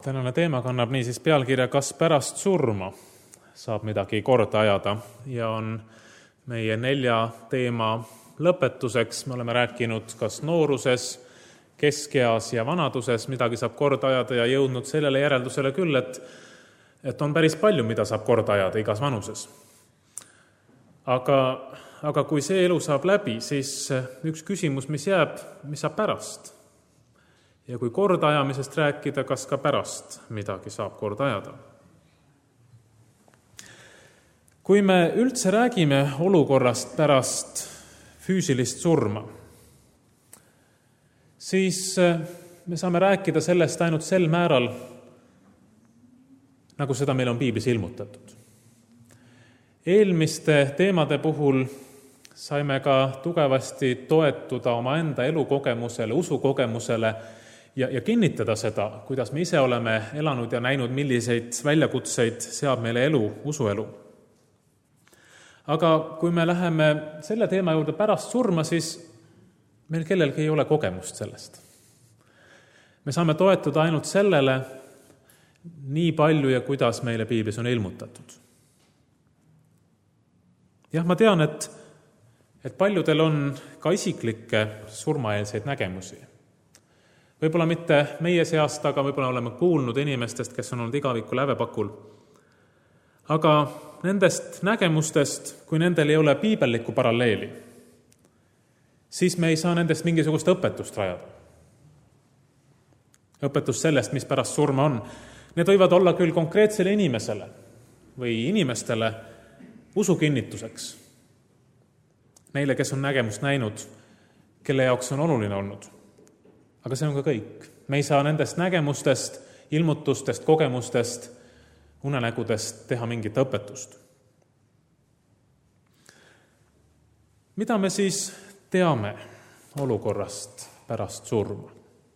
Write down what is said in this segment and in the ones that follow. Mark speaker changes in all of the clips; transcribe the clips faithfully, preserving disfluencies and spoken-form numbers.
Speaker 1: Tänane teema kannab niisiis pealkirja Kas pärast surma saab midagi korda ajada ja on meie nelja teema lõpetuseks. Me oleme rääkinud kas nooruses, keskeas ja vanaduses midagi saab korda ajada ja jõudnud sellele järeldusele küll, et, et on päris palju, mida saab korda ajada igas vanuses. Aga, aga kui see elu saab läbi, siis üks küsimus, mis jääb, mis saab pärast? Ja kui kordaajamisest rääkida, kas ka pärast midagi saab korda ajada? Kui me üldse räägime olukorrast pärast füüsilist surma, siis me saame rääkida sellest ainult sel määral, nagu seda meil on piiblis ilmutatud. Eelmiste teemade puhul saime ka tugevasti toetuda omaenda elukogemusele, usukogemusele ja, ja kinnitada seda, kuidas me ise oleme elanud ja näinud, milliseid väljakutseid seab meile elu, usuelu. Aga kui me läheme selle teema juurde pärast surma, siis meil kellelgi ei ole kogemust sellest. Me saame toetuda ainult sellele nii palju ja kuidas meile piiblis on ilmutatud. Jah, ma tean, et, et paljudel on ka isiklikke surmaeelseid nägemusi. Võib-olla mitte meie seast, aga võib-olla oleme kuulnud inimestest, kes on olnud igavikul hävepakul. Aga nendest nägemustest, kui nendel ei ole piibellikku paralleeli, siis me ei saa nendest mingisugust õpetust rajada. Õpetus sellest, mis pärast surma on. Need võivad olla küll konkreetsele inimesele või inimestele usukinnituseks. Neile, kes on nägemust näinud, kelle jaoks on oluline olnud. Aga see on ka kõik. Me ei saa nendest nägemustest, ilmutustest, kogemustest, unenägudest teha mingit õpetust. Mida me siis teame olukorrast pärast surma?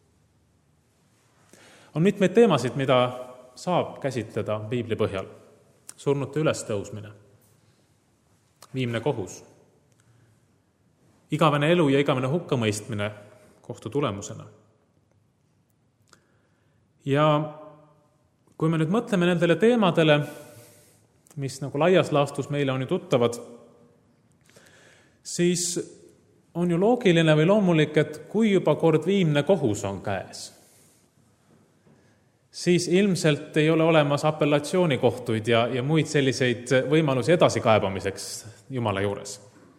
Speaker 1: On mitmeid teemasid, mida saab käsitleda piibli põhjal. Surnute ülestõusmine, viimne kohus, igavene elu ja igavene hukkamõistmine kohtu tulemusena. Ja kui me nüüd mõtleme nendele teemadele, mis nagu laias laastus meile on ju tuttavad, siis on ju loogiline või loomulik, et kui juba kord viimne kohus on käes, siis ilmselt ei ole olemas apellatsioonikohtuid ja, ja muid selliseid võimalusi edasikaebamiseks Jumala juures.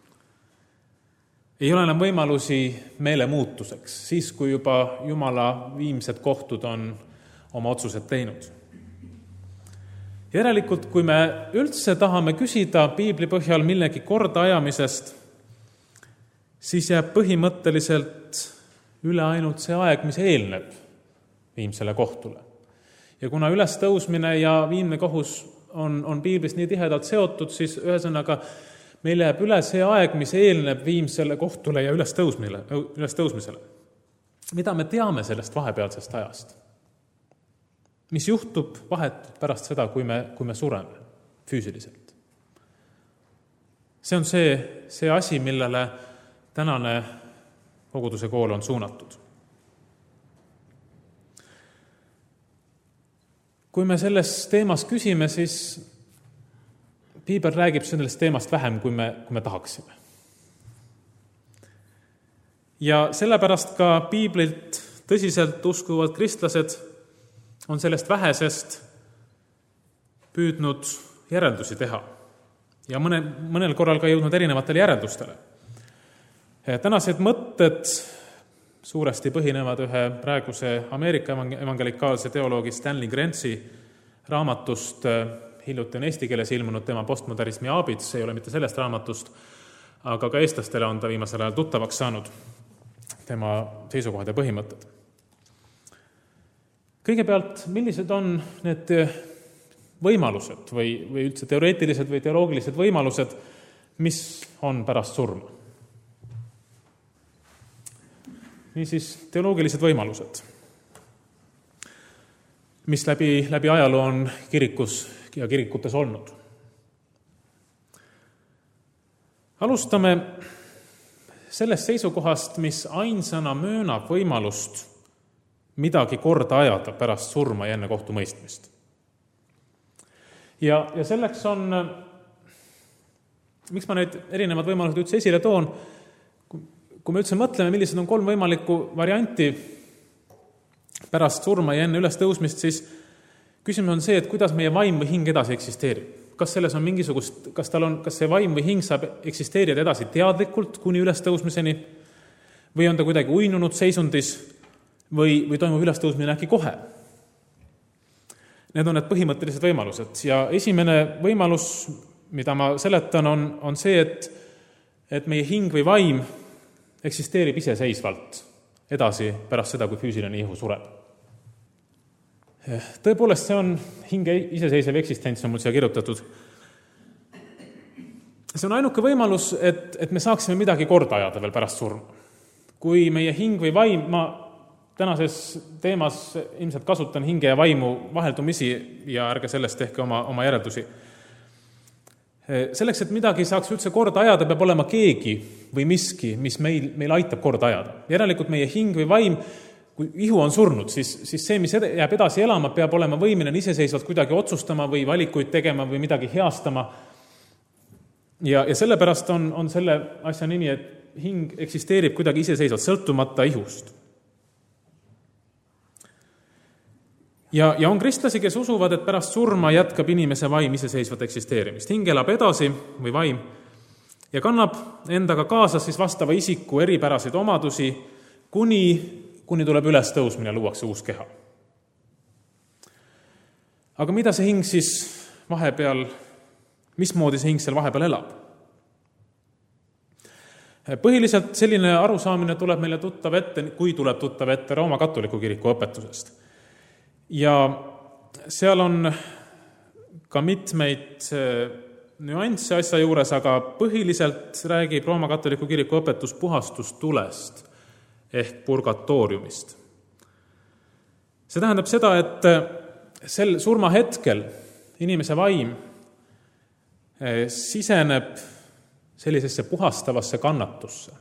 Speaker 1: Ei ole enam võimalusi meelemuutuseks, siis kui juba Jumala viimsed kohtud on oma otsused teinud. Järelikult, kui me üldse tahame küsida piibli põhjal millegi kordaajamisest, siis jääb põhimõtteliselt üle ainult see aeg, mis eelneb viimsele kohtule. Ja kuna ülestõusmine ja viimne kohus on, on piiblis nii tihedalt seotud, siis ühesõnaga meil jääb üle see aeg, mis eelneb viimsele kohtule ja ülestõusmisele. ülestõusmisele. Mida me teame sellest vahepealsest ajast? Mis juhtub vahetult pärast seda, kui me, kui me sureme füüsiliselt? See on see, see asi, millele tänane koguduse kool on suunatud. Kui me selles teemas küsime, siis piibel räägib sellest teemast vähem, kui me, kui me tahaksime. Ja sellepärast ka piiblilt tõsiselt uskuvad kristlased on sellest vähesest püüdnud järeldusi teha ja mõne, mõnel korral ka jõudnud erinevatele järeldustele. Tänased mõtted suuresti põhinevad ühe praeguse Ameerika evangelikaalse teoloogi Stanley Grantsi raamatust, hiljuti on eesti keeles ilmunud tema postmodernismi aabits, ei ole mitte sellest raamatust, aga ka eestlastele on ta viimasel ajal tuttavaks saanud tema seisukohad ja põhimõtted. Kõigepealt, millised on need võimalused või, või üldse teoreetilised või teoloogilised võimalused, mis on pärast surma? Niisiis, teoloogilised võimalused, mis läbi, läbi ajaloo on kirikus ja kirikutes olnud. Alustame sellest seisukohast, mis ainsana möönab võimalust midagi korda ajada pärast surma ja enne kohtumõistmist. Ja, ja selleks on, miks ma neid erinevad võimalused üldse esile toon, kui me üldse mõtleme, millised on kolm võimalikku varianti pärast surma ja enne ülestõusmist, siis küsimus on see, et kuidas meie vaim või hing edasi eksisteerib. Kas selles on mingisugust, kas tal on, kas see vaim või hing saab eksisteerida edasi teadlikult kuni ülestõusmiseni või on ta kuidagi uinunud seisundis või, või toimub ülestõusmine äkki kohe. Need on need põhimõttelised võimalused ja esimene võimalus, mida ma seletan, on, on see, et, et meie hing või vaim eksisteerib iseseisvalt edasi pärast seda, kui füüsiline ihu sureb. Tõepoolest, see on hinge iseseisev eksistents, on mul siia kirjutatud. See on ainuke võimalus, et, et me saaksime midagi korda ajada veel pärast surma. Kui meie hing või vaim, ma tänases teemas ilmselt kasutan hinge ja vaimu vaheldumisi ja ärge sellest tehke oma, oma järeldusi. Selleks, et midagi saaks üldse korda ajada, peab olema keegi või miski, mis meil, meil aitab korda ajada. Järelikult meie hing või vaim, kui ihu on surnud, siis, siis see, mis jääb edasi elama, peab olema võimeline iseseisvalt kuidagi otsustama või valikuid tegema või midagi heastama. Ja, ja sellepärast on, on selle asja nimi, et hing eksisteerib kuidagi iseseisvalt, sõltumata ihust. Ja, ja on kristlasi, kes usuvad, et pärast surma jätkab inimese vaim iseseisvat eksisteerimist. Hing elab edasi või vaim ja kannab endaga kaasa siis vastava isiku eripäraseid omadusi, kuni kuni tuleb üles tõusmine ja luuakse uus keha. Aga mida see hing siis vahepeal, mismoodi see hing seal vahepeal elab? Põhiliselt selline arusaamine tuleb meile tuttav ette, kui tuleb tuttav ette Rooma katoliku kiriku õpetusest. Ja seal on ka mitmeid nüansse asja juures, aga põhiliselt räägib Rooma katoliku kiriku õpetus puhastustulest ehk purgatooriumist. See tähendab seda, et sel surma hetkel inimese vaim siseneb sellisesse puhastavasse kannatusse.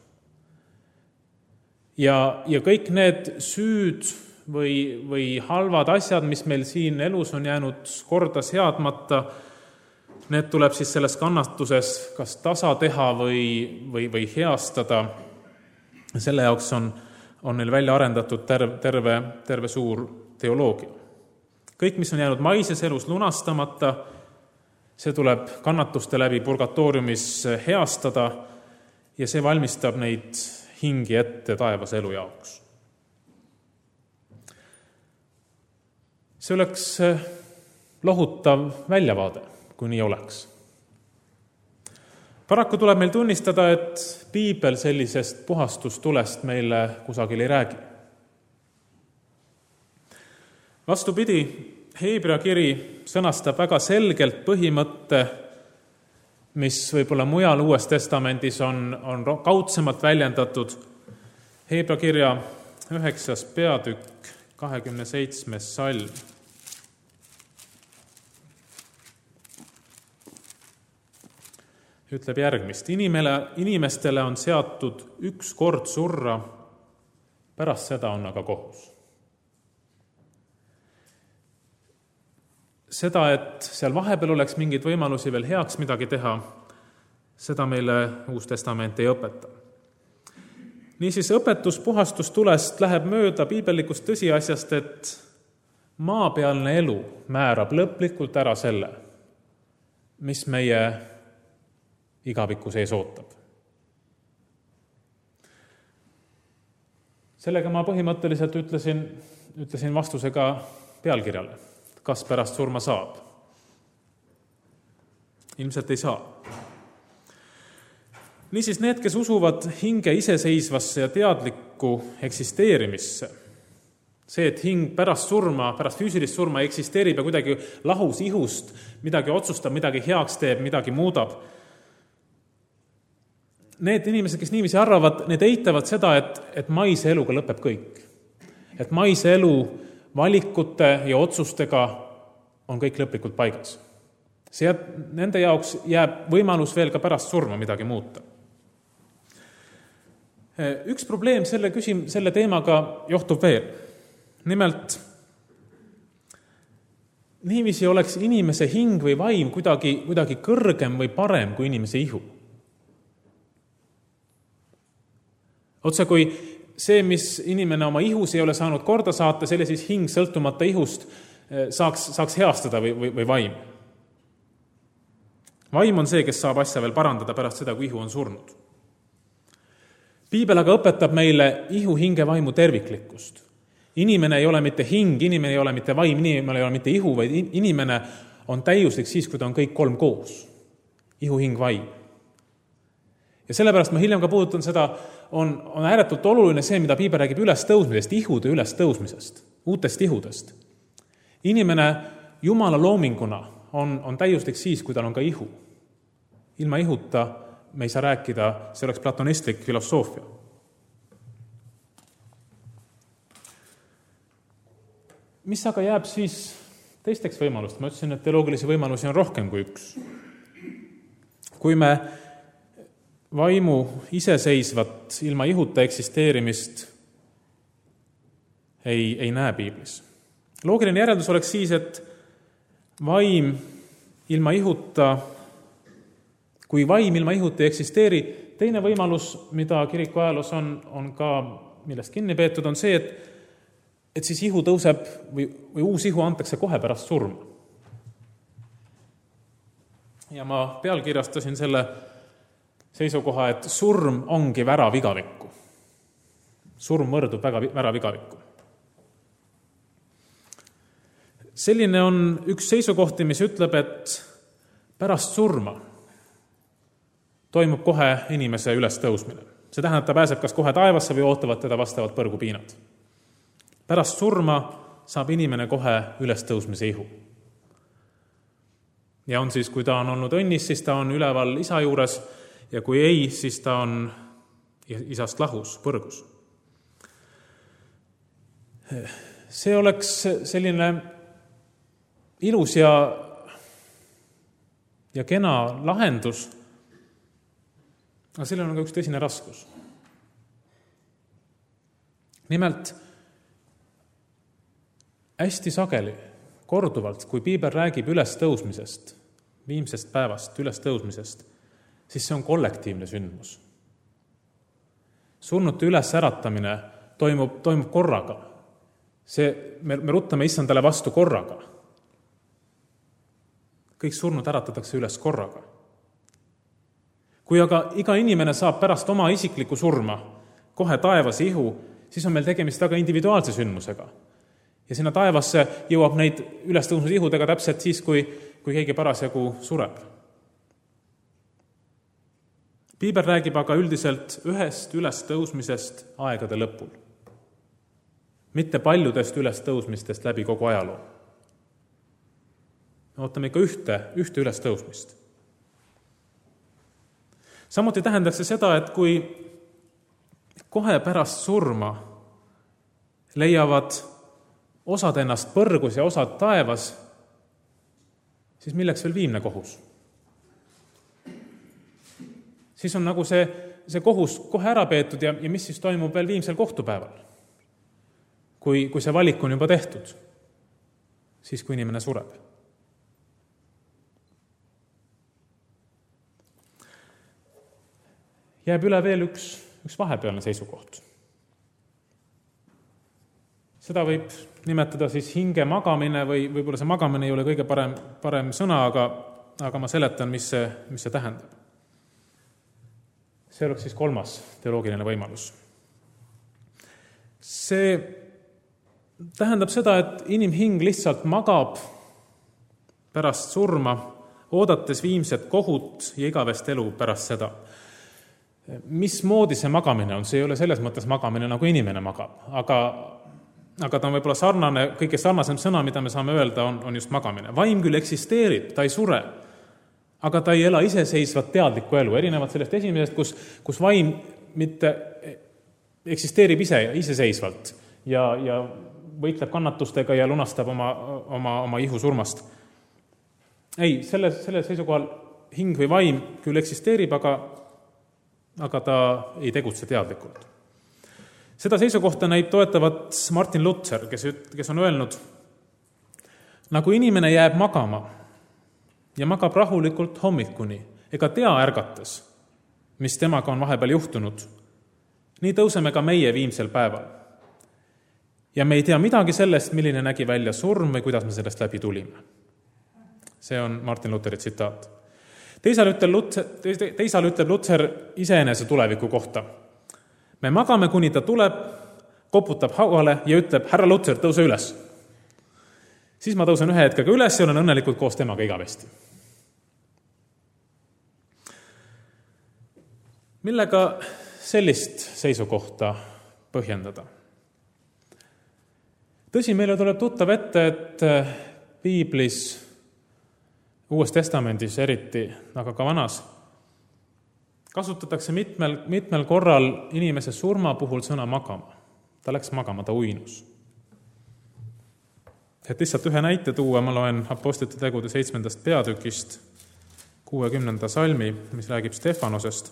Speaker 1: Ja, ja kõik need süüd või, või halvad asjad, mis meil siin elus on jäänud korda seadmata, need tuleb siis selles kannatuses kas tasa teha või, või, või heastada. Selle jaoks on, on neil välja arendatud terve, terve, terve suur teoloogia. Kõik, mis on jäänud maises elus lunastamata, see tuleb kannatuste läbi purgatooriumis heastada ja see valmistab neid hingi ette taevas elu jaoks. See oleks lohutav väljavaade, kui nii oleks. Paraku tuleb meil tunnistada, et piibel sellisest puhastustulest meile kusagil ei räägi. Vastupidi, Heebrea kiri sõnastab väga selgelt põhimõtte, mis võib-olla mujal Uues Testamendis on, on kaudsemalt väljendatud. Heebrea kirja üheksas peatükk, kahekümne seitsmes salm. Ütleb järgmist. Inimele, inimestele on seatud üks kord surra, pärast seda on aga kohus. Seda, et seal vahepeal oleks mingeid võimalusi veel heaks midagi teha, seda meile Uus Testament ei õpeta. Niisiis õpetus puhastustulest läheb mööda piibellikust tõsiasjast, et maapealne elu määrab lõplikult ära selle, mis meie igaviku sees ootab. Sellega ma põhimõtteliselt ütlesin, ütlesin vastusega pealkirjale, kas pärast surma saab. Ilmselt ei saa. Niisiis need, kes usuvad hinge iseseisvasse ja teadlikku eksisteerimisse, see, et hing pärast surma, pärast füüsilist surma eksisteerib ja kuidagi lahus ihust, midagi otsustab, midagi heaks teeb, midagi muudab, need inimesed, kes niiviisi arvavad, need eitavad seda, et, et maise eluga lõpeb kõik. Et maise elu valikute ja otsustega on kõik lõplikult paigas. See jääb, nende jaoks jääb võimalus veel ka pärast surma midagi muuta. Üks probleem selle, küsim, selle teemaga johtub veel. nimelt, niiviisi oleks inimese hing või vaim kuidagi, kuidagi kõrgem või parem kui inimese ihu. Otse kui see, mis inimene oma ihus ei ole saanud korda saata, selle siis hing sõltumata ihust saaks, saaks heastada või, või, või vaim. Vaim on see, kes saab asja veel parandada pärast seda, kui ihu on surnud. Piibel aga õpetab meile ihu, hinge, vaimu terviklikkust. Inimene ei ole mitte hing, inimene ei ole mitte vaim, inimene ei ole mitte ihu, vaid inimene on täiuslik siis, kui ta on kõik kolm koos. Ihu, hing, vaim. Ja sellepärast ma hiljem ka puudutan seda, on, on ääretult oluline see, mida Piibel räägib ülestõusmisest, ihude ülestõusmisest, uutest ihudest. Inimene Jumala loominguna on, on täiuslik siis, kui tal on ka ihu. Ilma ihuta me ei saa rääkida, see oleks platonistlik filosoofia. Mis aga jääb siis teisteks võimalust? Ma ütlesin, et teoloogilisi võimalusi on rohkem kui üks. Kui me vaimu iseseisvat ilma ihuta eksisteerimist ei, ei näe Piiblis. Loogiline järeldus oleks siis, et vaim ilma ihuta, kui vaim ilma ihuta ei eksisteeri, teine võimalus, mida kiriku ajaloos on, on ka, millest kinni peetud, on see, et, et siis ihu tõuseb või, või uus ihu antakse kohe pärast surma. Ja ma pealkirjastasin selle seisukoha, et surm ongi väravigavikku. Surm mõrdub väga väravigavikku. Selline on üks seisukohti, mis ütleb, et pärast surma toimub kohe inimese ülestõusmine. See tähendab, ta pääseb kas kohe taevasse või ootavad teda vastavalt põrgupiinad. Pärast surma saab inimene kohe ülestõusmise ihu. Ja on siis, kui ta on olnud õnnis, siis ta on üleval isa juures, ja kui ei, siis ta on isast lahus, põrgus. See oleks selline ilus ja, ja kena lahendus, aga sellel on ka üks tõsine raskus. Nimelt, hästi sageli, korduvalt, kui Piibel räägib ülestõusmisest, viimsest päevast ülestõusmisest, siis see on kollektiivne sündmus. Surnute ülesäratamine toimub, toimub korraga. See, me, me ruttame issandale vastu korraga. Kõik surnud äratatakse üles korraga. Kui aga iga inimene saab pärast oma isikliku surma kohe taevase ihu, siis on meil tegemist väga individuaalse sündmusega. Ja sinna taevasse jõuab neid ülestõusmise ihudega täpselt siis, kui, kui keegi parasjagu sureb. Piibel räägib aga üldiselt ühest ülestõusmisest aegade lõpul. Mitte paljudest ülestõusmistest läbi kogu ajaloo. Me ootame ikka ühte, ühte ülestõusmist. Samuti tähendaks see seda, et kui kohe pärast surma leiavad osad ennast põrgus ja osad taevas, siis milleks veel viimne kohus? Siis on nagu see, see kohus kohe ära peetud ja, ja mis siis toimub veel viimsel kohtupäeval, kui, kui see valik on juba tehtud, siis kui inimene sureb. Jääb üle veel üks, üks vahepealne seisukoht. Seda võib nimetada siis hinge magamine või võib-olla see magamine ei ole kõige parem, parem sõna, aga, aga ma seletan, mis see, mis see tähendab. See oleks siis kolmas teoloogiline võimalus. See tähendab seda, et inimhing lihtsalt magab pärast surma, oodates viimset kohut ja igavest elu pärast seda. Mismoodi see magamine on? See ei ole selles mõttes magamine, nagu inimene magab, aga, aga ta on võib-olla sarnane, kõige sarnasem sõna, mida me saame öelda, on, on just magamine. Vaim küll eksisteerib, ta ei sure, aga ta ei ela iseseisvat teadlikku elu, erinevalt sellest esimesest, kus, kus vaim mitte eksisteerib ise, iseseisvalt ja, ja võitleb kannatustega ja lunastab oma, oma, oma ihu surmast. Ei, selle, selle seisukohal hing või vaim küll eksisteerib, aga, aga ta ei tegutse teadlikult. Seda seisukohta näib toetavat Martin Luther, kes, kes on öelnud, nagu inimene jääb magama ja magab rahulikult hommikuni, ega tea ärgates, mis temaga on vahepeal juhtunud, nii tõuseme ka meie viimsel päeval. Ja me ei tea midagi sellest, milline nägi välja surm või kuidas me sellest läbi tulime. See on Martin Lutheri tsitaat. Teisal ütleb Luther, teisal ütleb Luther iseenese tuleviku kohta. Me magame, kuni ta tuleb, koputab hauale ja ütleb, härra Luther, tõuse üles. Siis ma tõusen ühe hetkega üles ja olen õnnelikult koos temaga igavesti. Millega sellist seisukohta põhjendada? Tõsi, meile tuleb tuttav ette, et piiblis, Uues Testamendis eriti, aga ka vanas, kasutatakse mitmel, mitmel korral inimese surma puhul sõna magama. Ta läks magama, ta uinus. Et lihtsalt ühe näite tuua, ma loen Apostlite tegude seitsmendast peatükist kuuekümnenda salmi, mis räägib Stefanosest.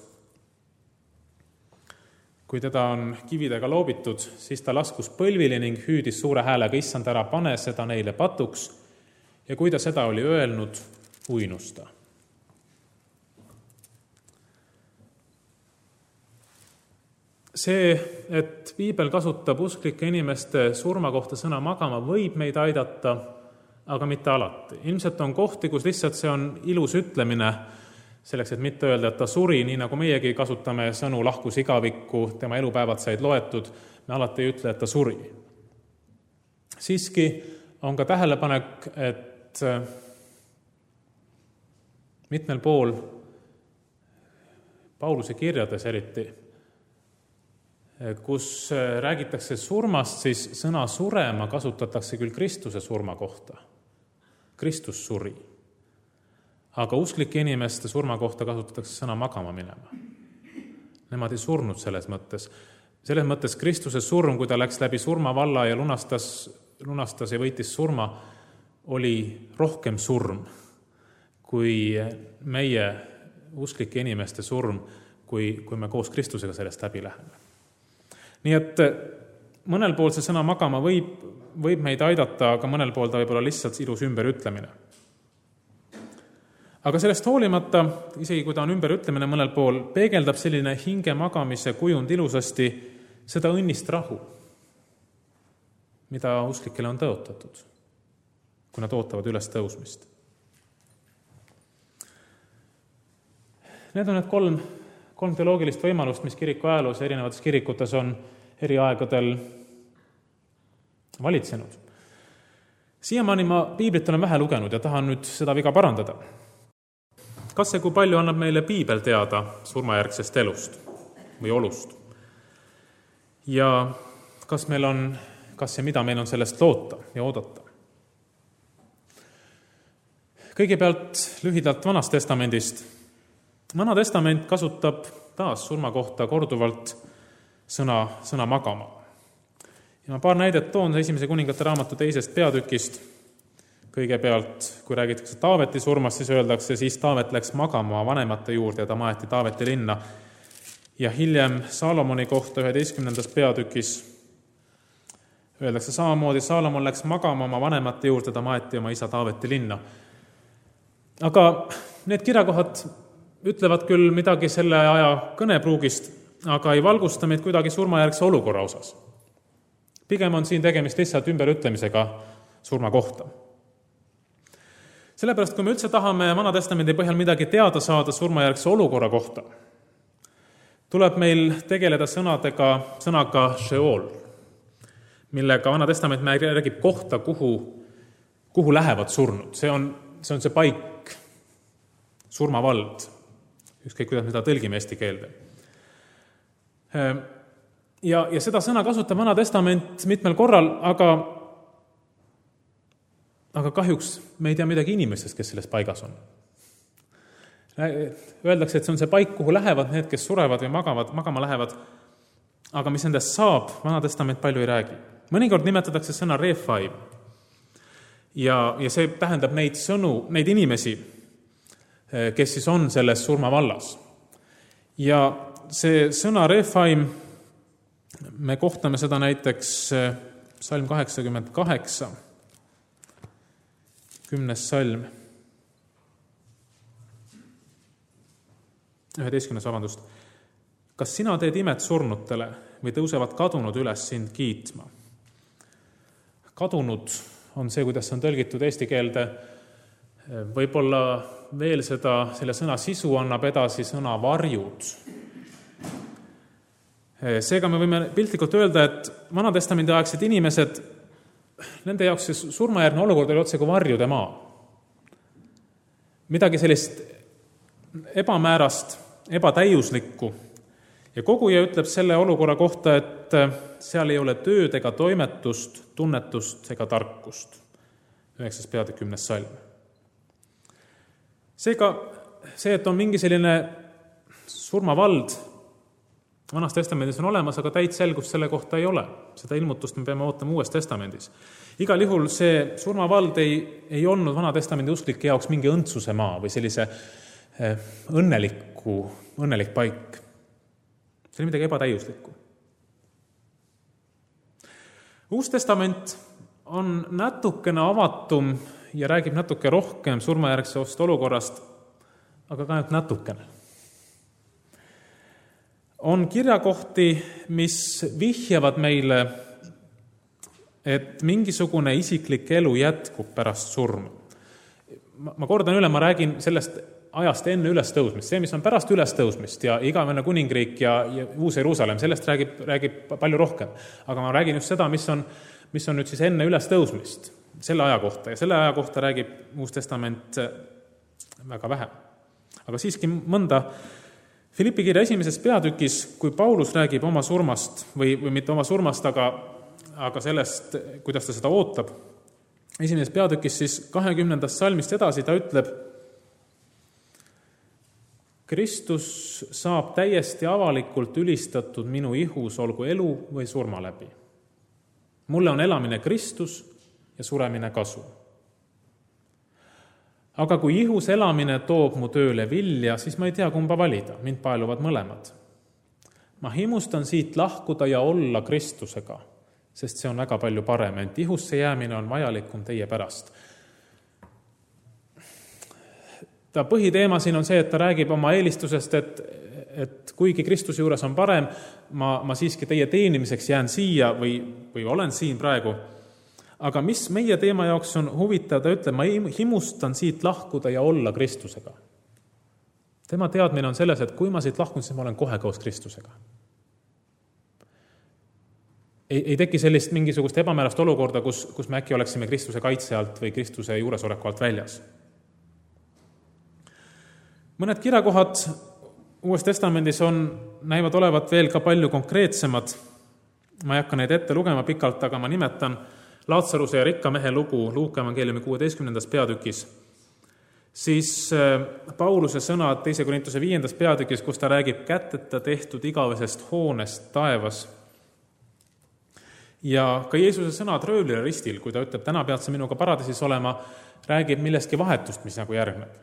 Speaker 1: Kui teda on kividega loobitud, siis ta laskus põlvili ning hüüdis suure häälega, issand, ära pane seda neile patuks, ja kui ta seda oli öelnud, uinus ta. See, et piibel kasutab usklike inimeste surma kohta sõna magama, võib meid aidata, aga mitte alati. Ilmselt on kohti, kus lihtsalt see on ilus ütlemine, selleks, et mitte öelda, et ta suri, nii nagu meiegi kasutame sõnu lahkus igavikku, tema elupäevad said loetud, me alati ei ütle, et ta suri. Siiski on ka tähelepanek, et mitmel pool Pauluse kirjades eriti, kus räägitakse surmast, siis sõna surema kasutatakse küll Kristuse surma kohta. Kristus suri. Aga usklike inimeste surma kohta kasutatakse sõna magama minema. Nemad ei surnud selles mõttes. Selles mõttes Kristuse surm, kui ta läks läbi surmavalla ja lunastas, lunastas ja võitis surma, oli rohkem surm kui meie usklike inimeste surm, kui, kui me koos Kristusega sellest läbi läheme. Nii et mõnel pool see sõna magama võib, võib meid aidata, aga mõnel pool ta võib olla lihtsalt ilus ümberütlemine. Aga sellest hoolimata, isegi kui ta on ümberütlemine mõnel pool, peegeldab selline hinge magamise kujund ilusasti seda õnnist rahu, mida usklikele on tõotatud, kui nad ootavad üles tõusmist. Need on need kolm kolm teoloogilist võimalust, mis kiriku ajaloos ja erinevates kirikutes on eri aegadel valitsenud. Siiamaani ma piiblit olen vähe lugenud ja tahan nüüd seda viga parandada. Kas see, kui palju annab meile piibel teada surmajärgsest elust või olust? Ja kas meil on, kas ja mida meil on sellest loota ja oodata? Kõigepealt lühidalt Vanast Testamendist. Vana Testament kasutab taas surma kohta korduvalt sõna, sõna magama. Ja ma paar näidet toon esimese kuningate raamatu teisest peatükist. Kõigepealt, kui räägitakse Taaveti surmast, siis öeldakse, siis Taavet läks magama vanemate juurde ja ta maeti Taaveti linna. Ja hiljem Saalomoni kohta üheteistkümnendas peatükis öeldakse samamoodi, Saalomon läks magama oma vanemate juurde, ta maeti oma isa Taaveti linna. Aga need kirjakohad ütlevad küll midagi selle aja kõnepruugist, aga ei valgusta meid kuidagi surmajärgse olukorra osas. Pigem on siin tegemist lihtsalt ümberütlemisega surma kohta. Sellepärast, kui me üldse tahame Vana Testamendi põhjal midagi teada saada surmajärgse olukorra kohta, tuleb meil tegeleda sõnadega, sõnaga Sheol, millega Vana Testament räägib kohta, kuhu, kuhu lähevad surnud. See on, see on see paik, surmavald, ükskõik kuidas me seda tõlgime eesti keelde. Ja, ja seda sõna kasutab Vana Testament mitmel korral, aga, aga kahjuks me ei tea midagi inimestest, kes selles paigas on. Öeldakse, et see on see paik, kuhu lähevad need, kes surevad või magavad, magama lähevad, aga mis nendest saab, Vana Testament palju ei räägi. Mõnikord nimetatakse sõna Refaim ja, ja see tähendab neid sõnu, neid inimesi, kes siis on selles surmavallas. Ja see sõna Refaim Me kohtame seda näiteks salm kaheksakümmend kaheksa, kümnes salm, üheteistkümnes, vabandust. Kas sina teed imet surnutele või tõusevad kadunud üles sind kiitma? Kadunud on see, kuidas on tõlgitud eesti keelde. Võib-olla veel seda, selle sõna sisu annab edasi sõna varjud. Seega me võime piltlikult öelda, et Vanatestamendi aegsed inimesed, nende jaoks see surmajärgne olukord oli otse kui varjude maa. Midagi sellist ebamäärast, ebatäiuslikku. Ja koguja ütleb selle olukorra kohta, et seal ei ole tööd ega toimetust, tunnetust ega tarkust. üheksas peatükk, kümnes salm. Seega see, et on mingi selline surmavald, Vanas testamendis on olemas, aga täit selgust selle kohta ei ole. Seda ilmutust me peame ootama Uues testamendis. Igal juhul see surmavald ei, ei olnud Vana testamendi usklike jaoks mingi õndsuse maa või sellise õnneliku, õnnelik paik. See oli midagi ebatäiuslikku. Uus testament on natukene avatum ja räägib natuke rohkem surmajärgsest olukorrast, aga ka ainult natukene. On kirjakohti, mis vihjavad meile, et mingisugune isiklik elu jätkub pärast surma. Ma kordan üle, ma räägin sellest ajast enne ülestõusmist. See, mis on pärast ülestõusmist ja igavene kuningriik ja, ja Uus-Jeruusalemm, sellest räägib, räägib palju rohkem. Aga ma räägin just seda, mis on, mis on nüüd siis enne ülestõusmist, selle aja kohta. Ja selle aja kohta räägib Uus testament väga vähe. Aga siiski mõnda Filippi kirja esimeses peatükis, kui Paulus räägib oma surmast, või, või mitte oma surmast, aga, aga sellest, kuidas ta seda ootab, esimeses peatükis siis kahekümnendast salmist edasi ta ütleb, Kristus saab täiesti avalikult ülistatud minu ihus, olgu elu või surma läbi. Mulle on elamine Kristus ja suremine kasu. Aga kui ihus elamine toob mu tööle vilja, siis ma ei tea, kumba valida. Mind paeluvad mõlemad. Ma himustan siit lahkuda ja olla Kristusega, sest see on väga palju parem, ent ihusse jäämine on vajalikum teie pärast. Ta põhiteema siin on see, et ta räägib oma eelistusest, et, et kuigi Kristuse juures on parem, ma, ma siiski teie teenimiseks jään siia või, või olen siin praegu. Aga mis meie teema jaoks on huvitav, ta ütleb, ma himustan siit lahkuda ja olla Kristusega. Tema teadmine on selles, et kui ma siit lahkun, siis ma olen kohe koos Kristusega. Ei, ei teki sellist mingisugust ebamäärast olukorda, kus, kus me äkki oleksime Kristuse kaitse alt või Kristuse juuresoleku alt väljas. Mõned kirjakohad Uues testamendis on, näivad olevat veel ka palju konkreetsemad. Ma ei hakka neid ette lugema pikalt, aga ma nimetan Laatsaruse ja rikka mehe lugu Luuka evangeeliumi kuueteistkümnendas peatükis. Siis Pauluse sõnad teise Korintuse viiendas peatükis, kus ta räägib käteta tehtud igavesest hoonest taevas. Ja ka Jeesuse sõnad röövlile ristil, kui ta ütleb, täna pead sa minuga paradiisis olema, räägib millestki vahetust, mis nagu järgneb.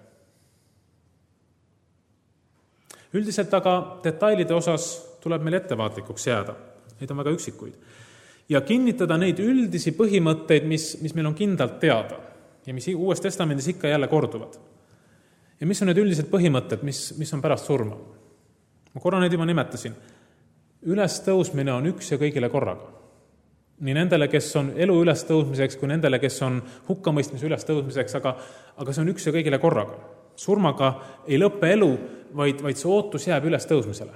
Speaker 1: Üldiselt aga detailide osas tuleb meil ettevaatlikuks jääda. Neid on väga üksikuid. Ja kinnitada neid üldisi põhimõtteid, mis, mis meil on kindlalt teada ja mis Uues testamendis ikka jälle korduvad. Ja mis on need üldised põhimõtted, mis, mis on pärast surma? Ma korra neid juba nimetasin. Ülestõusmine on üks ja kõigile korraga. Nii nendele, kes on elu ülestõusmiseks, kui nendele, kes on hukkamõistmise ülestõusmiseks, aga, aga see on üks ja kõigile korraga. Surmaga ei lõppe elu, vaid, vaid see ootus jääb ülestõusmisele.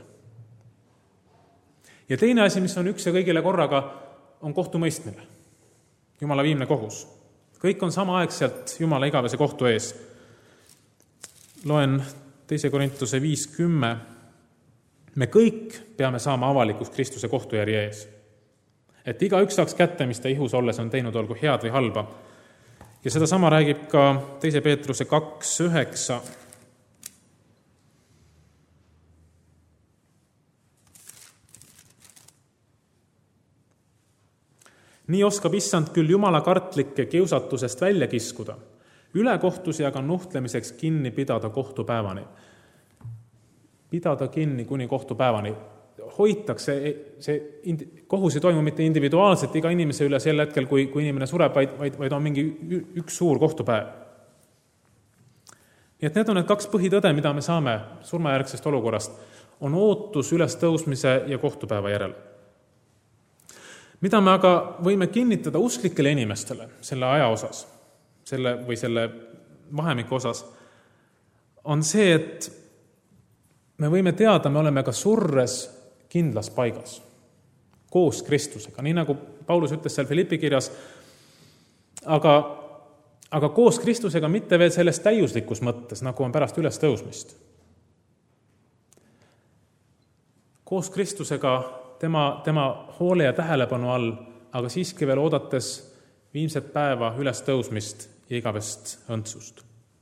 Speaker 1: Ja teine asi, mis on üks ja kõigile korraga, on kohtumõistmine, Jumala viimne kohus. Kõik on samaaegselt Jumala igavese kohtu ees. Loen teise Korintuse viis kümme. Me kõik peame saama avalikus Kristuse kohtujärje ees. Et igaüks saaks kätte, mis ta ihus olles on teinud, olgu head või halba. Ja seda sama räägib ka teise Peetruse kaks üheksa. Nii oskab issand küll Jumala kartlikke kiusatusest välja kiskuda, ülekohtusi aga nuhtlemiseks kinni pidada kohtupäevani. Pidada kinni kuni kohtupäevani. hoitakse, see kohus ei toimu mitte individuaalselt iga inimese üle sel hetkel, kui, kui inimene sureb, vaid, vaid, vaid on mingi üks suur kohtupäev. Nii et need on need kaks põhitõde, mida me saame surmajärgsest olukorrast, on ootus ülestõusmise ja kohtupäeva järel. Mida me aga võime kinnitada usklikele inimestele selle aja osas, selle või selle vahemiku osas, on see, et me võime teada, me oleme ka surres kindlas paigas, koos Kristusega, nii nagu Paulus ütles seal Filippi kirjas, aga, aga koos Kristusega mitte veel selles täiuslikus mõttes, nagu on pärast ülestõusmist. Koos Kristusega tema, tema hoole ja tähelepanu all, aga siiski veel oodates viimset päeva ülestõusmist ja igavest õndsust.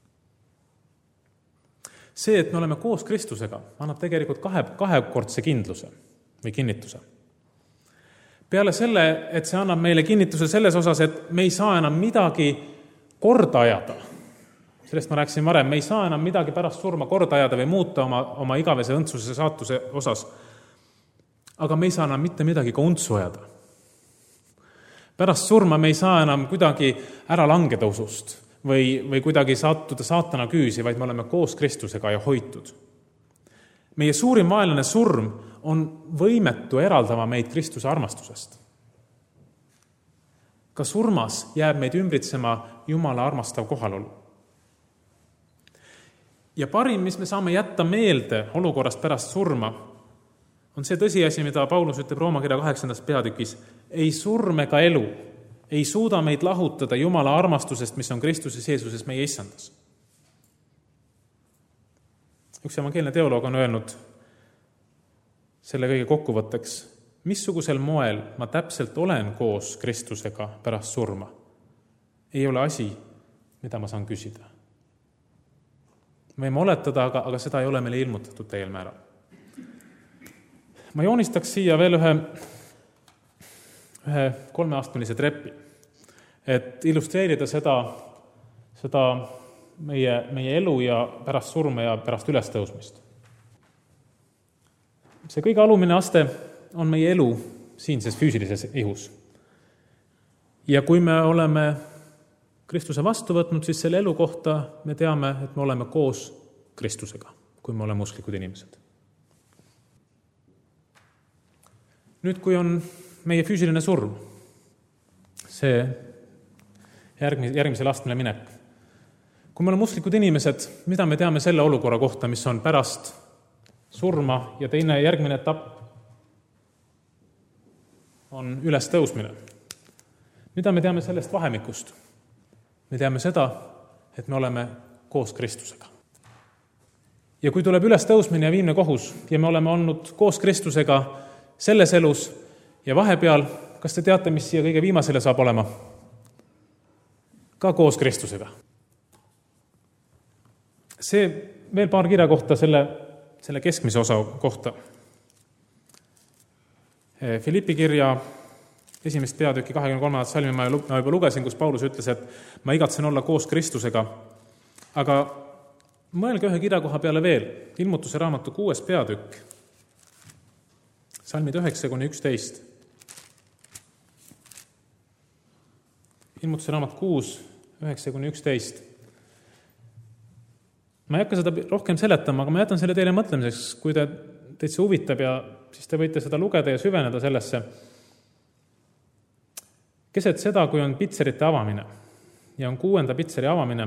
Speaker 1: See, et me oleme koos Kristusega, annab tegelikult kahe, kahekordse kindluse või kinnituse. Peale selle, et see annab meile kinnituse selles osas, et me ei saa enam midagi korda ajada. Sellest ma rääkisin varem, me ei saa enam midagi pärast surma korda ajada või muuta oma, oma igavese õndsuse saatuse osas. Aga me ei saa enam mitte midagi ka untsu ajada. Pärast surma me ei saa enam kuidagi ära langeda usust või, või kuidagi sattuda saatana küüsi, vaid me oleme koos Kristusega ja hoitud. Meie suurim vaenlane surm on võimetu eraldama meid Kristuse armastusest. Ka surmas jääb meid ümbritsema Jumala armastav kohalolu. Ja parim, mis me saame jätta meelde olukorrast pärast surma, on see tõsiasi, mida Paulus ütleb Rooma kirja kaheksandas peatükis. Ei surm ega elu ei suuda meid lahutada Jumala armastusest, mis on Kristuses Jeesuses meie issandas. Üks evangeelne teoloog on öelnud selle kõige kokkuvõtteks, missugusel moel ma täpselt olen koos Kristusega pärast surma. Ei ole asi, mida ma saan küsida. Me võime oletada, aga, aga seda ei ole meile ilmutatud täiel määral. Ma joonistaks siia veel ühe, ühe kolmeastmelise trepi, et illustreerida seda, seda meie, meie elu ja pärast surma ja pärast ülestõusmist. See kõige alumine aste on meie elu siinses füüsilises ihus. Ja kui me oleme Kristuse vastu võtnud, siis selle elu kohta me teame, et me oleme koos Kristusega, kui me oleme usklikud inimesed. Nüüd, kui on meie füüsiline surm, see järgmis, järgmisel astmele minek, kui me oleme usklikud inimesed, mida me teame selle olukorra kohta, mis on pärast surma ja teine järgmine etapp on ülestõusmine. Mida me teame sellest vahemikust? Me teame seda, et me oleme koos Kristusega. Ja kui tuleb ülestõusmine ja viimne kohus ja me oleme olnud koos Kristusega selles elus ja vahepeal, kas te teate, mis siia kõige viimasele saab olema? Ka koos Kristusega. See veel paar kirja kohta selle, selle keskmise osa kohta. Filippi kirja esimest peatüki kahekümne kolmandat salmi ma juba lugesin, kus Paulus ütles, et ma igatsen olla koos Kristusega. Aga mõelge ühe kirjakoha peale veel, ilmutuse raamatu kuues peatükk, salmid üheksa kuni üksteist. Ilmutuse raamat kuus, üheksa kuni üksteist. Ma ei hakka seda rohkem seletama, aga ma jätan selle teile mõtlemiseks, kui te, teid see huvitab ja siis te võite seda lugeda ja süveneda sellesse. Keset seda, kui on pitserite avamine ja on kuuenda pitseri avamine,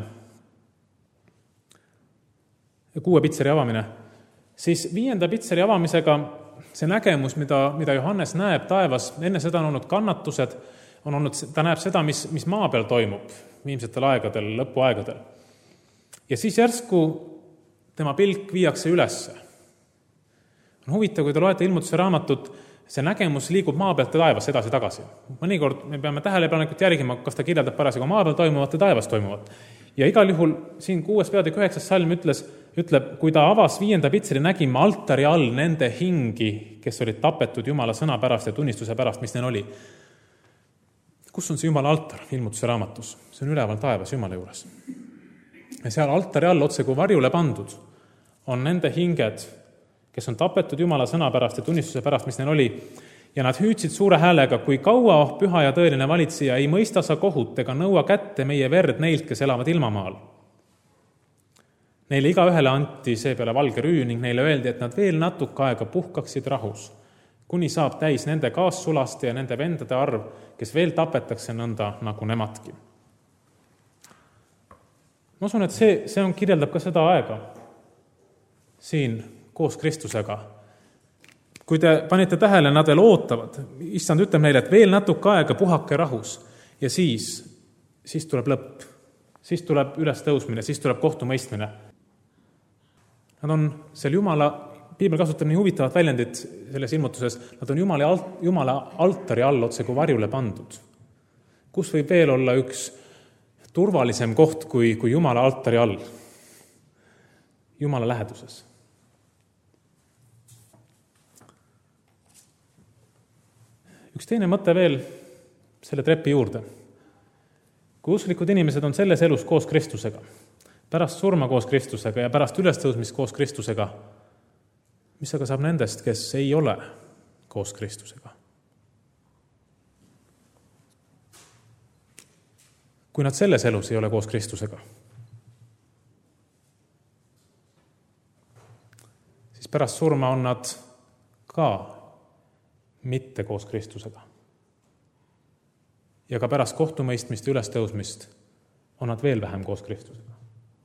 Speaker 1: kuue pitseri avamine, siis viienda pitseri avamisega see nägemus, mida, mida Johannes näeb taevas, enne seda on olnud kannatused, on olnud, ta näeb seda, mis, mis maa peal toimub viimsetel aegadel, lõpuaegadel. Ja siis järsku tema pilk viiakse ülesse. On huvitav, kui te loete ilmutuse raamatut, see nägemus liigub maa pealt ja taevas edasi-tagasi. Mõnikord me peame tähelepanekut järgima, kas ta kirjeldab parasjagu maa peal toimuvat ja taevas toimuvat. Ja igal juhul siin kuues peatükk üheksas salm ütles, ütleb, kui ta avas viienda pitseri, nägime altari all nende hingi, kes olid tapetud Jumala sõna pärast ja tunnistuse pärast, mis neil oli. Kus on see Jumala altar ilmutuse raamatus? See on üleval taevas Jumala juures. Ja seal altari all otse kui varjule pandud on nende hinged, kes on tapetud Jumala sõna pärast ja tunnistuse pärast, mis neil oli, ja nad hüüdsid suure häälega, kui kaua, oh püha ja tõeline valitseja, ei mõista sa kohut ega nõua kätte meie verd neilt, kes elavad ilmamaal. Neile igaühele anti seepeale valge rüü ning neile öeldi, et nad veel natuke aega puhkaksid rahus, kuni saab täis nende kaassulaste ja nende vendade arv, kes veel tapetakse nõnda nagu nemadki. Ma usun, et see, see on, kirjeldab ka seda aega siin koos Kristusega. Kui te panite tähele, nad veel ootavad. Issand ütleb neile, et veel natuke aega puhake rahus ja siis, siis tuleb lõpp. Siis tuleb ülestõusmine, siis tuleb kohtumõistmine. Nad on seal Jumala, piibel kasutab nii huvitavat väljendit selles ilmutuses, nad on Jumala, Jumala altari all otse kui varjule pandud. Kus võib veel olla üks turvalisem koht kui, kui Jumala altari all? Jumala läheduses. Üks teine mõte veel selle trepi juurde. Kui usklikud inimesed on selles elus koos Kristusega, pärast surma koos Kristusega ja pärast ülestõusmist koos Kristusega, mis aga saab nendest, kes ei ole koos Kristusega? Kui nad selles elus ei ole koos Kristusega, siis pärast surma on nad ka mitte koos Kristusega. Ja ka pärast kohtumõistmist ja ülestõusmist on nad veel vähem koos Kristusega.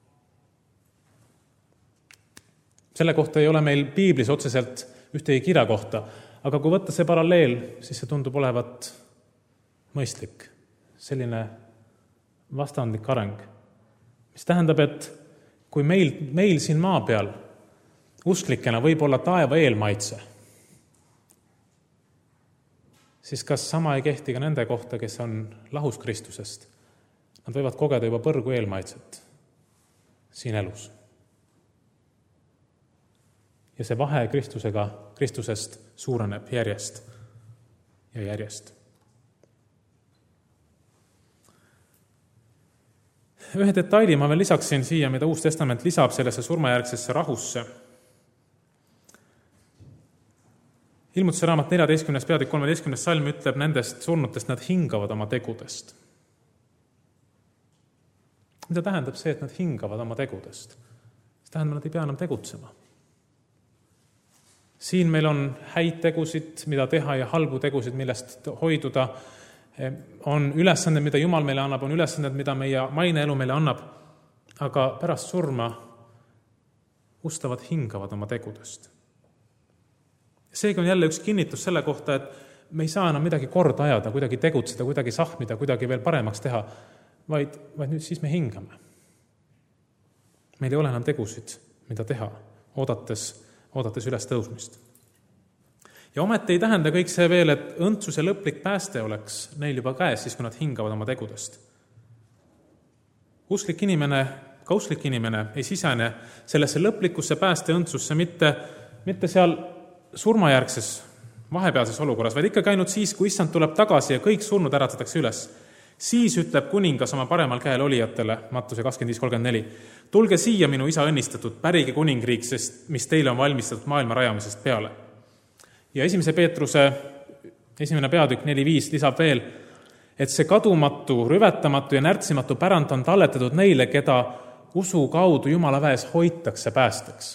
Speaker 1: Selle kohta ei ole meil piiblis otseselt ühtegi kirja kohta, aga kui võtta see paralleel, siis see tundub olevat mõistlik, selline vastandlik areng, mis tähendab, et kui meil, meil siin maa peal usklikena võib olla taeva eelmaitse, siis kas sama ei kehti ka nende kohta, kes on lahus Kristusest? Nad võivad kogeda juba põrgu eelmaitset siin elus. Ja see vahe Kristusega, Kristusest suureneb järjest ja järjest. Ühe detaili ma veel lisaksin siia, mida Uus Testament lisab sellesse surmajärgsesse rahusse. Ilmutuse raamat neljateistkümnes peatükk kolmeteistkümnes salm ütleb nendest surnutest, nad hingavad oma tegudest. Mida tähendab see, et nad hingavad oma tegudest? See tähendab, nad ei pea enam tegutsema. Siin meil on häid tegusid, mida teha ja halbu tegusid, millest hoiduda. On ülesanded, mida Jumal meile annab, on ülesanded, mida meie maine elu meile annab, aga pärast surma ustavad hingavad oma tegudest. Seega on jälle üks kinnitus selle kohta, et me ei saa enam midagi korda ajada, kuidagi tegutseda, kuidagi sahmida, kuidagi veel paremaks teha, vaid, vaid nüüd siis me hingame. Meil ei ole enam tegusid, mida teha, oodates, oodates üles tõusmist. Ja ometi ei tähenda kõik see veel, et õndsuse lõplik pääste oleks neil juba käes, siis kui nad hingavad oma tegudest. Usklik inimene, ka usklik inimene ei sisene sellesse lõplikusse pääste õndsusse mitte, mitte seal surmajärgses vahepealses olukorras, vaid ikkagi ainult siis, kui issand tuleb tagasi ja kõik surnud äratatakse üles. Siis ütleb kuningas oma paremal käel olijatele, Mattuse kakskümmend viis kolmkümmend neli, tulge siia, minu isa õnnistatud, pärige kuningriik, sest mis teile on valmistatud maailma rajamisest peale. Ja esimese Peetruse esimene peatükk neli viis lisab veel, et see kadumatu, rüvetamatu ja närtsimatu pärand on talletatud neile, keda usu kaudu Jumala väes hoitakse päästeks.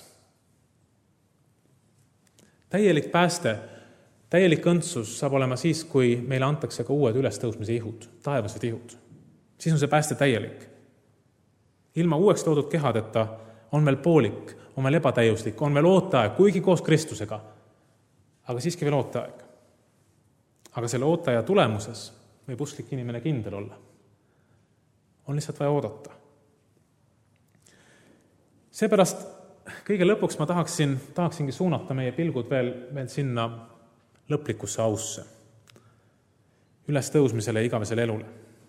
Speaker 1: Täielik pääste, täielik õndsus saab olema siis, kui meile antakse ka uued ülestõusmise ihud, taevased ihud. Siis on see pääste täielik. Ilma uueks toodud kehadeta on meil poolik, on meil ebatäiuslik, on meil ooteaeg, kuigi koos Kristusega, aga siiski veel ooteaeg. Aga selle ootaja tulemuses võib usklik inimene kindel olla. On lihtsalt vaja oodata. Seepärast kõige lõpuks ma tahaksin, tahaksingi suunata meie pilgud veel, veel sinna lõplikusse ausse, ülestõusmisele ja igavesele elule.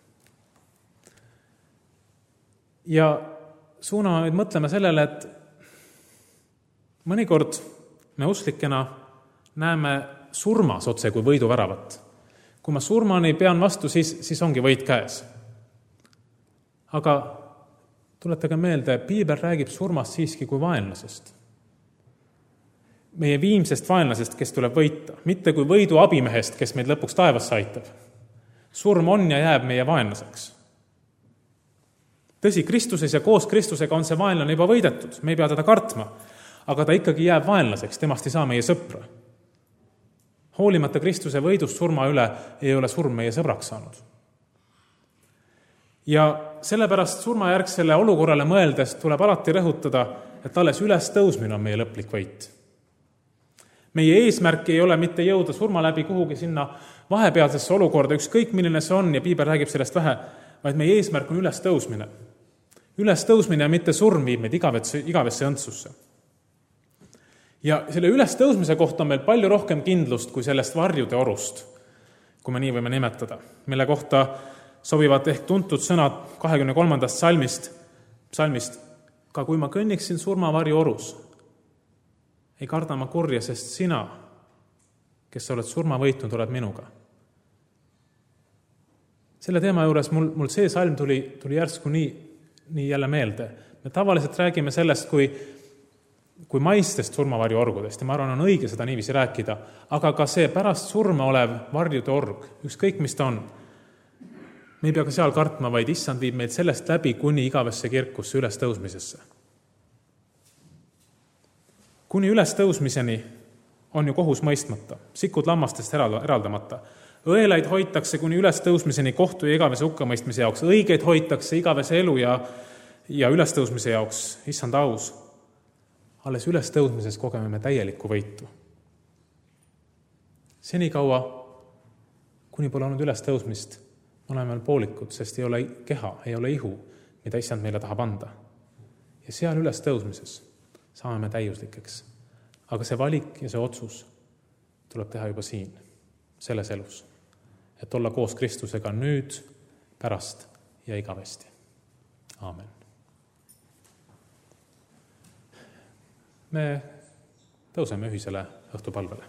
Speaker 1: Ja suuname meid mõtlema sellele, et mõnikord me usklikena näeme surmas otse kui võidu väravat. Kui ma surmani pean vastu, siis, siis ongi võit käes. Aga tuletage meelde, piibel räägib surmast siiski kui vaenlasest. meie viimsest vaenlasest, kes tuleb võita, mitte kui võidu abimehest, kes meid lõpuks taevasse aitab. Surm on ja jääb meie vaenlaseks. Tõsi, Kristuses ja koos Kristusega on see vaenlane juba võidetud, me ei pea teda kartma, aga ta ikkagi jääb vaenlaseks, temast ei saa meie sõpra. Hoolimata Kristuse võidust surma üle ei ole surm meie sõbraks saanud. Ja sellepärast surmajärgsele olukorrale mõeldes tuleb alati rõhutada, et alles üles tõusmine on meie lõplik võit. Meie eesmärk ei ole mitte jõuda surma läbi kuhugi sinna vahepealsesse olukorda, ükskõik milline see on ja piibel räägib sellest vähe, vaid meie eesmärk on üles tõusmine. Üles tõusmine ja mitte surm viib meid igavesse, igavesse õndsusse. Ja selle üles tõusmise kohta on meil palju rohkem kindlust kui sellest varjude orust, kui me nii võime nimetada, mille kohta sobivad ehk tuntud sõnad kahekümne kolmandast salmist, salmist, ka kui ma kõnniksin surmavarju orus, ei karda ma kurja, sest sina, kes sa oled surma võitnud, oled minuga. Selle teema juures mul, mul see salm tuli, tuli järsku nii, nii jälle meelde. Me tavaliselt räägime sellest kui, kui maistest surmavarju orgudest ja ma arvan, on õige seda niiviisi rääkida, aga ka see pärast surma olev varjude org, ükskõik mis ta on, me ei pea ka seal kartma, vaid issand viib meid sellest läbi kuni igavesse kirkusse üles tõusmisesse. Kuni üles tõusmiseni on ju kohus mõistmata, sikud lammastest eraldamata. Õelaid hoitakse kuni üles tõusmiseni kohtu ja igavese hukkamõistmise jaoks, õigeid hoitakse igavese elu ja, ja üles tõusmise jaoks, issand aus. Alles üles tõusmises kogeme me täielikku võitu. Senikaua, kuni pole olnud üles tõusmist, oleme poolikud, sest ei ole keha, ei ole ihu, mida issand meile tahab anda. Ja seal üles tõusmises saame me täiuslikeks. Aga see valik ja see otsus tuleb teha juba siin, selles elus, et olla koos Kristusega nüüd, pärast ja igavesti. Aamen. Me tõuseme ühisele õhtupalvele.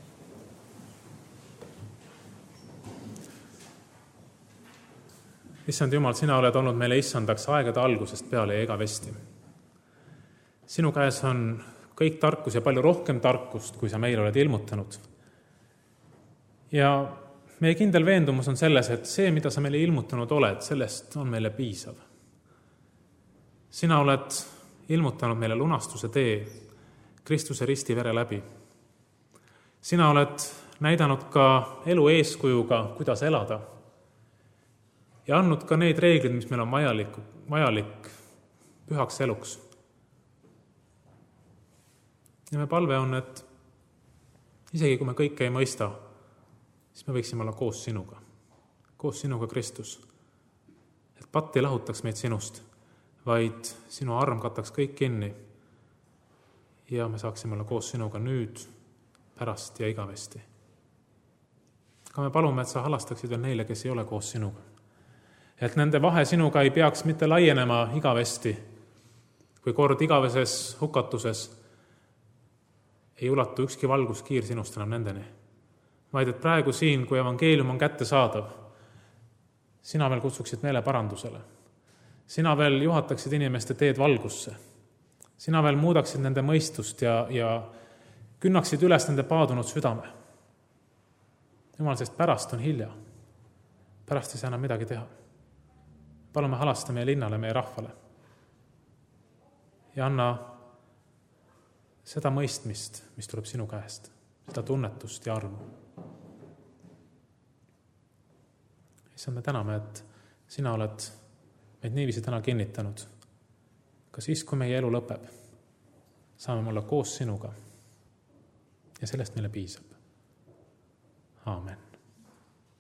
Speaker 1: Issand Jumal, sina oled olnud meile issandaks aegade algusest peale ja igavesti. Sinu käes on kõik tarkus ja palju rohkem tarkust, kui sa meile oled ilmutanud. Ja meie kindel veendumus on selles, et see, mida sa meile ilmutanud oled, sellest on meile piisav. Sina oled ilmutanud meile lunastuse tee Kristuse risti vere läbi. Sina oled näidanud ka elu eeskujuga, kuidas elada ja andnud ka need reeglid, mis meil on vajalik, vajalik pühaks eluks. Ja me palve on, et isegi kui me kõike ei mõista, siis me võiksime olla koos sinuga. Koos sinuga, Kristus. Et patt ei lahutaks meid sinust, vaid sinu arm kataks kõik kinni ja me saaksime olla koos sinuga nüüd, pärast ja igavesti. Ka me palume, et sa halastaksid veel neile, kes ei ole koos sinuga. Et nende vahe sinuga ei peaks mitte laienema igavesti, kui kord igaveses hukatuses ei ulatu ükski valguskiir sinust enam nendeni, vaid et praegu siin, kui evangeelium on kätte saadav, sina veel kutsuksid meele parandusele. Sina veel juhataksid inimeste teed valgusse. Sina veel muudaksid nende mõistust ja, ja künnaksid üles nende paadunud südame. Jumal, sest pärast on hilja. Pärast ei saa enam midagi teha. Palume halasta meie linnale, meie rahvale. Ja anna seda mõistmist, mis tuleb sinu käest, seda tunnetust ja armu. Issand, me täname, et sina oled meid niiviisi täna kinnitanud. Ka siis, kui meie elu lõpeb, saame olla koos sinuga ja sellest meile piisab. Aamen.